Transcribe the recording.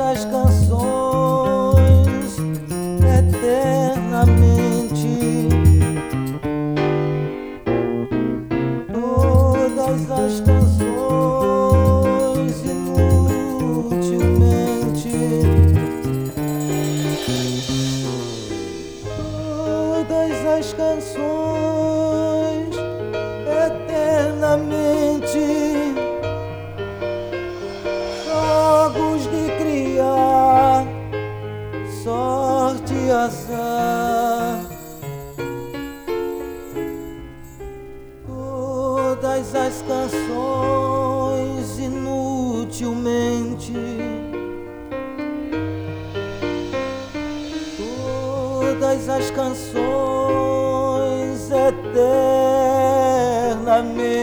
as canções eternamente, todas as canções inutilmente, todas as canções eternamente. Jogos de criar sorte e azar, todas as canções inutilmente, todas as canções eternamente.